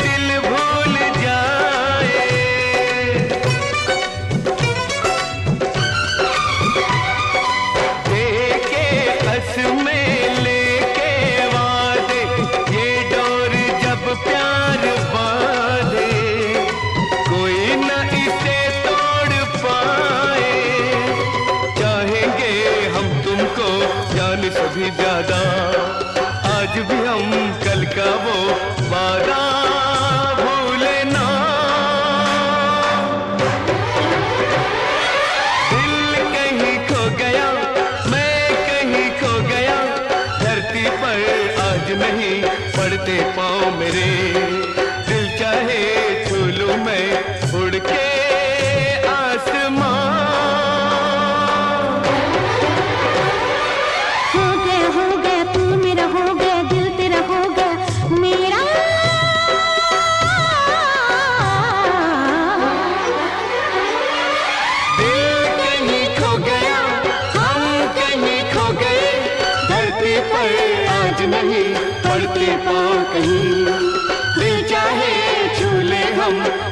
दिल भूल जाए। देके कसमें लेके वादे, ये डोर जब प्यार बांधे, कोई न इसे तोड़ पाए। चाहेंगे हम तुमको जान से भी ज्यादा, आज भी हम कल का वो वादा भूले ना। दिल कहीं खो गया, मैं कहीं खो गया, धरती पर आज नहीं पड़ते पाँव मेरे। दिल चाहे छू लूं मैं उड़ के आसमां। हो गया तू मेरा, हो गया दिल तेरा, हो गया मेरा। दिल कहीं खो गया, हम कहीं खो गए, धरती पर आज नहीं पड़ते पाँव कहीं। दिल चाहे छू ले हम